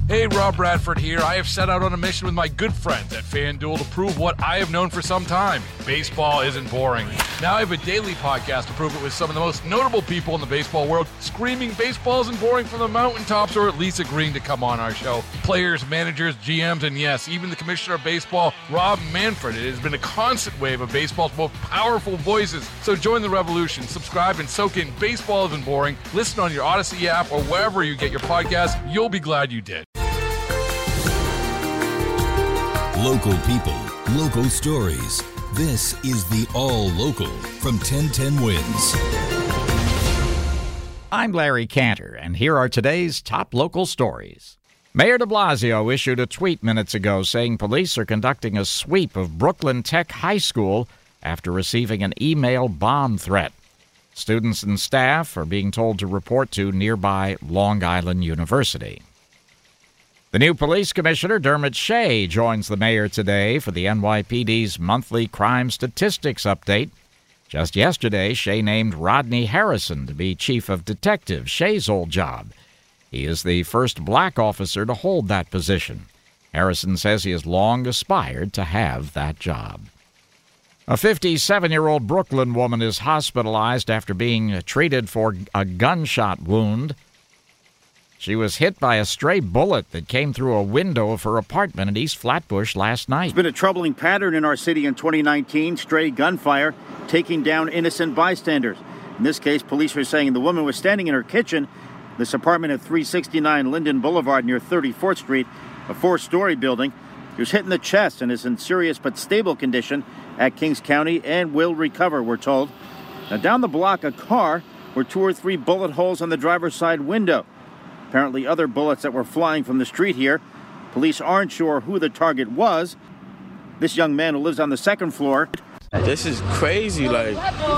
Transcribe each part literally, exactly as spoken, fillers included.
Hey, Rob Bradford here. I have set out on a mission with my good friends at FanDuel to prove what I have known for some time. Baseball isn't boring. Now I have a daily podcast to prove it with some of the most notable people in the baseball world, screaming baseball isn't boring from the mountaintops, or at least agreeing to come on our show. Players, managers, G Ms, and yes, even the commissioner of baseball, Rob Manfred. It has been a constant wave of baseball's most powerful voices. So join the revolution. Subscribe and soak in Baseball Isn't Boring. Listen on your Odyssey app or wherever you get your podcasts. You'll be glad you did. Local people, local stories. This is the All Local from ten ten Wins. I'm Larry Cantor, and here are today's top local stories. Mayor de Blasio issued a tweet minutes ago saying police are conducting a sweep of Brooklyn Tech High School after receiving an email bomb threat. Students and staff are being told to report to nearby Long Island University. The new police commissioner, Dermot Shea, joins the mayor today for the N Y P D's monthly crime statistics update. Just yesterday, Shea named Rodney Harrison to be chief of detectives, Shea's old job. He is the first black officer to hold that position. Harrison says he has long aspired to have that job. A fifty-seven-year-old Brooklyn woman is hospitalized after being treated for a gunshot wound. She was hit by a stray bullet that came through a window of her apartment in East Flatbush last night. It's been a troubling pattern in our city in twenty nineteen, stray gunfire taking down innocent bystanders. In this case, police are saying the woman was standing in her kitchen, this apartment at three sixty-nine Linden Boulevard near thirty-fourth Street, a four-story building. She was hit in the chest and is in serious but stable condition at Kings County and will recover, we're told. Now, down the block, a car were two or three bullet holes on the driver's side window. Apparently other bullets that were flying from the street here. Police aren't sure who the target was. This young man who lives on the second floor. This is crazy. Like,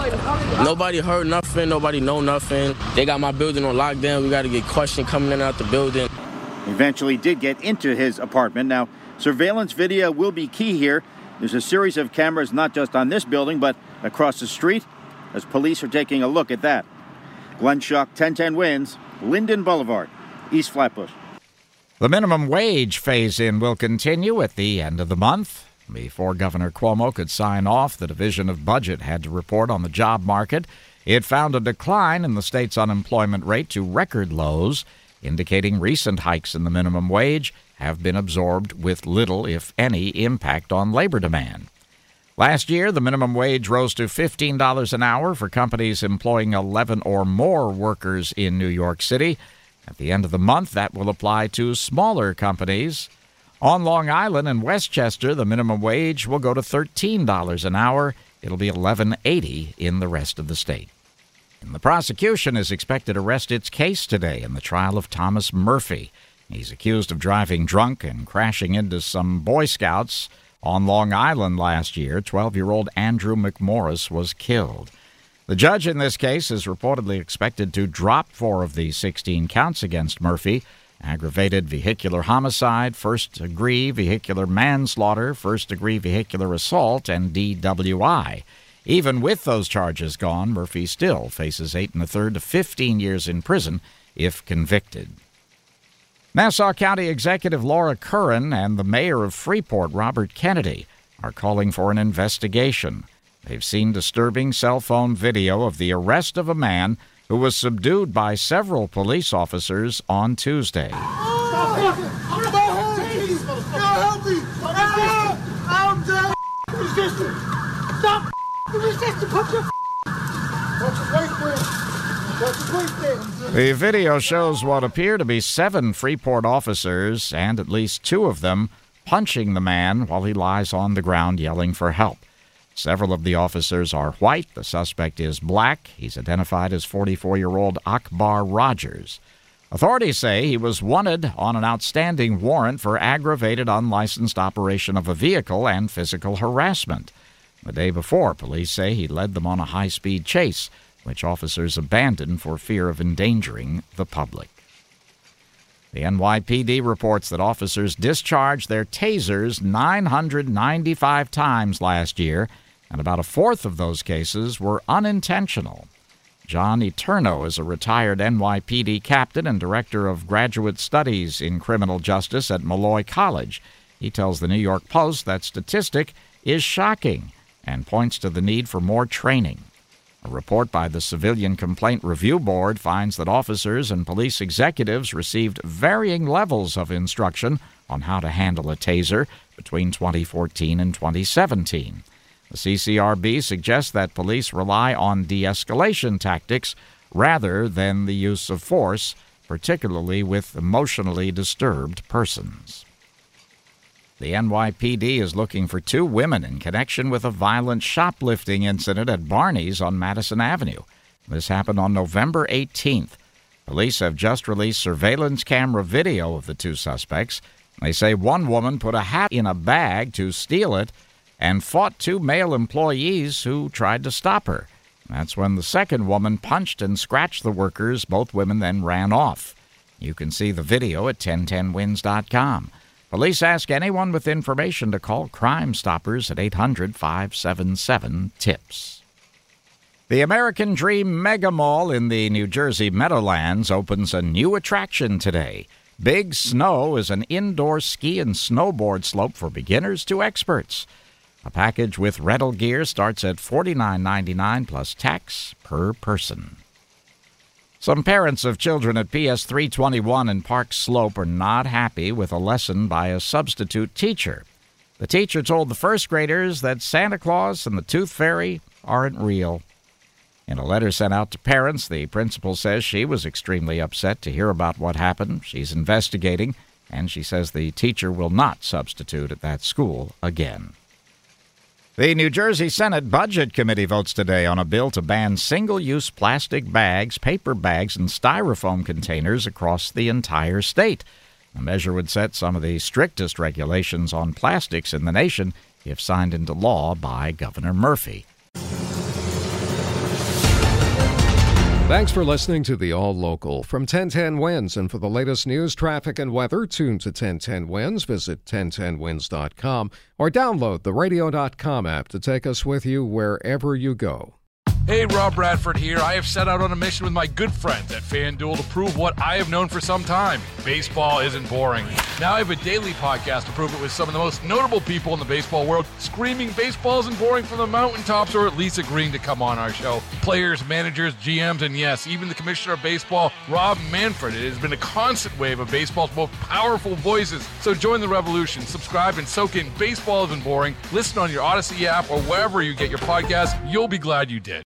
nobody heard nothing. Nobody know nothing. They got my building on lockdown. We got to get questioned coming in and out the building. Eventually did get into his apartment. Now, surveillance video will be key here. There's a series of cameras not just on this building, but across the street, as police are taking a look at that. Glenn Schuck, ten ten Wins, Linden Boulevard, East Flatbush. The minimum wage phase-in will continue at the end of the month. Before Governor Cuomo could sign off, the Division of Budget had to report on the job market. It found a decline in the state's unemployment rate to record lows, indicating recent hikes in the minimum wage have been absorbed with little, if any, impact on labor demand. Last year, the minimum wage rose to fifteen dollars an hour for companies employing eleven or more workers in New York City. At the end of the month, that will apply to smaller companies. On Long Island and Westchester, the minimum wage will go to thirteen dollars an hour. It'll be eleven eighty in the rest of the state. And the prosecution is expected to rest its case today in the trial of Thomas Murphy. He's accused of driving drunk and crashing into some Boy Scouts on Long Island last year. twelve-year-old Andrew McMorris was killed. The judge in this case is reportedly expected to drop four of the sixteen counts against Murphy: aggravated vehicular homicide, first-degree vehicular manslaughter, first-degree vehicular assault, and D W I. Even with those charges gone, Murphy still faces eight and a third to fifteen years in prison if convicted. Nassau County Executive Laura Curran and the mayor of Freeport, Robert Kennedy, are calling for an investigation. They've seen disturbing cell phone video of the arrest of a man who was subdued by several police officers on Tuesday. Stop it! Help me! I'm dead! Resisting! Stop resisting! Put your The video shows what appear to be seven Freeport officers, and at least two of them punching the man while he lies on the ground yelling for help. Several of the officers are white. The suspect is black. He's identified as forty-four-year-old Akbar Rogers. Authorities say he was wanted on an outstanding warrant for aggravated unlicensed operation of a vehicle and physical harassment. The day before, police say he led them on a high-speed chase, which officers abandoned for fear of endangering the public. The N Y P D reports that officers discharged their tasers nine hundred ninety-five times last year, and about a fourth of those cases were unintentional. John Eterno is a retired N Y P D captain and director of graduate studies in criminal justice at Molloy College. He tells the New York Post that statistic is shocking and points to the need for more training. A report by the Civilian Complaint Review Board finds that officers and police executives received varying levels of instruction on how to handle a taser between twenty fourteen and twenty seventeen. The C C R B suggests that police rely on de-escalation tactics rather than the use of force, particularly with emotionally disturbed persons. The N Y P D is looking for two women in connection with a violent shoplifting incident at Barney's on Madison Avenue. This happened on November eighteenth. Police have just released surveillance camera video of the two suspects. They say one woman put a hat in a bag to steal it and fought two male employees who tried to stop her. That's when the second woman punched and scratched the workers. Both women then ran off. You can see the video at ten ten wins dot com. Police ask anyone with information to call Crime Stoppers at eight hundred, five seven seven, TIPS. The American Dream Mega Mall in the New Jersey Meadowlands opens a new attraction today. Big Snow is an indoor ski and snowboard slope for beginners to experts. A package with rental gear starts at forty-nine ninety-nine plus tax per person. Some parents of children at P S three twenty-one in Park Slope are not happy with a lesson by a substitute teacher. The teacher told the first graders that Santa Claus and the Tooth Fairy aren't real. In a letter sent out to parents, the principal says she was extremely upset to hear about what happened. She's investigating, and she says the teacher will not substitute at that school again. The New Jersey Senate Budget Committee votes today on a bill to ban single-use plastic bags, paper bags, and styrofoam containers across the entire state. The measure would set some of the strictest regulations on plastics in the nation if signed into law by Governor Murphy. Thanks for listening to the All Local from ten ten Wins. And for the latest news, traffic, and weather, tune to ten ten Wins. Visit ten ten wins dot com or download the radio dot com app to take us with you wherever you go. Hey, Rob Bradford here. I have set out on a mission with my good friends at FanDuel to prove what I have known for some time. Baseball isn't boring. Now I have a daily podcast to prove it with some of the most notable people in the baseball world, screaming baseball isn't boring from the mountaintops, or at least agreeing to come on our show. Players, managers, G Ms, and yes, even the commissioner of baseball, Rob Manfred. It has been a constant wave of baseball's most powerful voices. So join the revolution. Subscribe and soak in Baseball Isn't Boring. Listen on your Odyssey app or wherever you get your podcasts. You'll be glad you did.